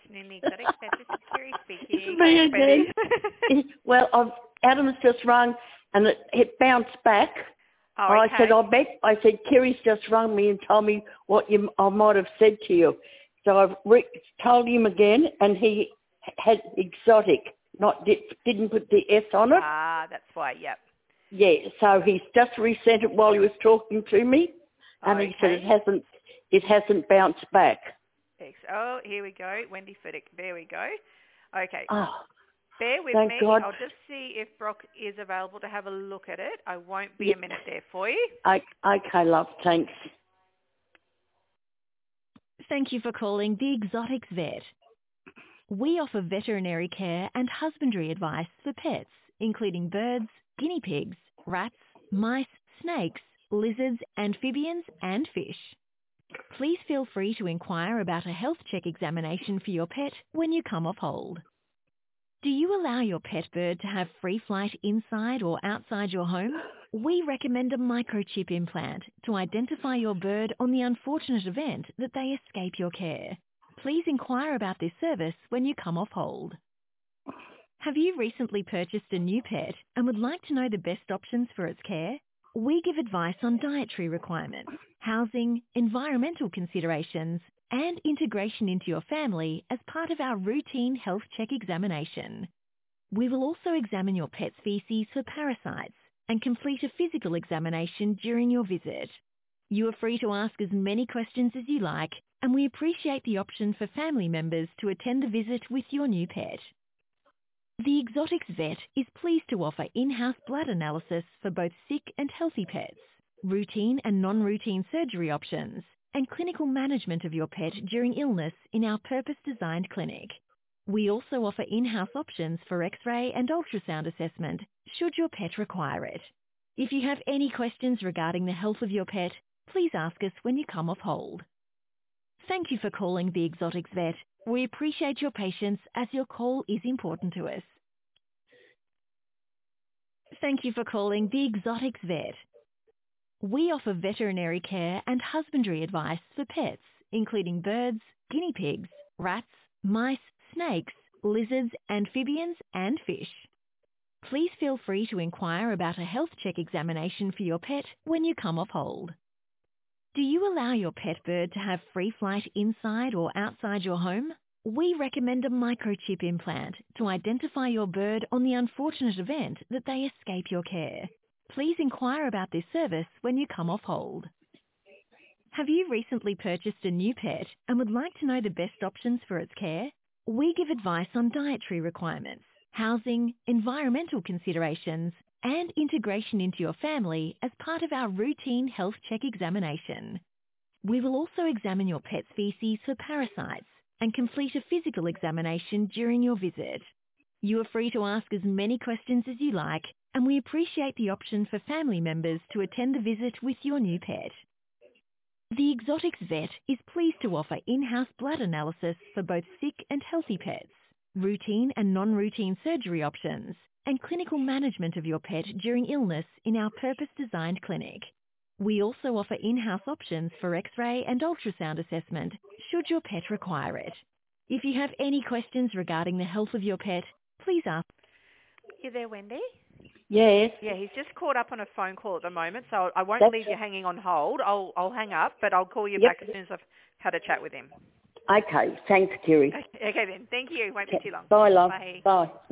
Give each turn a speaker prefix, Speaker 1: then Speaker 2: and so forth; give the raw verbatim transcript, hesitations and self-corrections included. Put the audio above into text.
Speaker 1: afternoon, the Exotic Vet. This is Kerry speaking.
Speaker 2: It's me again. Well, I've, Adam's just rung and it, it bounced back.
Speaker 1: Oh, okay.
Speaker 2: I said, I bet, I said, Kerry's just rung me and told me what you, I might have said to you. So I've re- told him again and he had Exotic, not did, didn't put the S on it.
Speaker 1: Ah, that's why, yep.
Speaker 2: Yeah, so he's just resent it while he was talking to me and
Speaker 1: Okay.
Speaker 2: he said it hasn't, it hasn't bounced back.
Speaker 1: Oh, here we go. Wendy Fiddick. There we go. Okay.
Speaker 2: Oh,
Speaker 1: Bear with
Speaker 2: thank
Speaker 1: me.
Speaker 2: God.
Speaker 1: I'll just see if Brock is available to have a look at it. I won't be
Speaker 2: Yeah.
Speaker 1: a minute there for you.
Speaker 2: I, okay, love, thanks.
Speaker 3: Thank you for calling the Exotics Vet. We offer veterinary care and husbandry advice for pets, including birds, guinea pigs, rats, mice, snakes, lizards, amphibians, and fish. Please feel free to inquire about a health check examination for your pet when you come off hold. Do you allow your pet bird to have free flight inside or outside your home? We recommend a microchip implant to identify your bird on the unfortunate event that they escape your care. Please inquire about this service when you come off hold. Have you recently purchased a new pet and would like to know the best options for its care? We give advice on dietary requirements, housing, environmental considerations, and integration into your family as part of our routine health check examination. We will also examine your pet's feces for parasites and complete a physical examination during your visit. You are free to ask as many questions as you like, and we appreciate the option for family members to attend the visit with your new pet. The Exotics Vet is pleased to offer in-house blood analysis for both sick and healthy pets, routine and non-routine surgery options, and clinical management of your pet during illness in our purpose-designed clinic. We also offer in-house options for X-ray and ultrasound assessment should your pet require it. If you have any questions regarding the health of your pet, please ask us when you come off hold. Thank you for calling the Exotics Vet. We appreciate your patience as your call is important to us. Thank you for calling the Exotics Vet. We offer veterinary care and husbandry advice for pets, including birds, guinea pigs, rats, mice, snakes, lizards, amphibians, and fish. Please feel free to inquire about a health check examination for your pet when you come off hold. Do you allow your pet bird to have free flight inside or outside your home? We recommend a microchip implant to identify your bird on the unfortunate event that they escape your care. Please inquire about this service when you come off hold. Have you recently purchased a new pet and would like to know the best options for its care? We give advice on dietary requirements, housing, environmental considerations, and integration into your family as part of our routine health check examination. We will also examine your pet's feces for parasites and complete a physical examination during your visit. You are free to ask as many questions as you like, and we appreciate the option for family members to attend the visit with your new pet. The Exotics Vet is pleased to offer in-house blood analysis for both sick and healthy pets, routine and non-routine surgery options, and clinical management of your pet during illness in our purpose-designed clinic. We also offer in-house options for X-ray and ultrasound assessment should your pet require it. If you have any questions regarding the health of your pet, please ask.
Speaker 1: You there, Wendy?
Speaker 2: Yes.
Speaker 1: Yeah, he's just caught up on a phone call at the moment, so I won't
Speaker 2: That's
Speaker 1: leave you hanging on hold. I'll I'll hang up, but I'll call you
Speaker 2: Yep.
Speaker 1: back as soon as I've had a chat with him.
Speaker 2: Okay, thanks, Kerry.
Speaker 1: Okay then. Thank you. Won't be too long.
Speaker 2: Bye, love.
Speaker 1: Bye.
Speaker 2: Bye.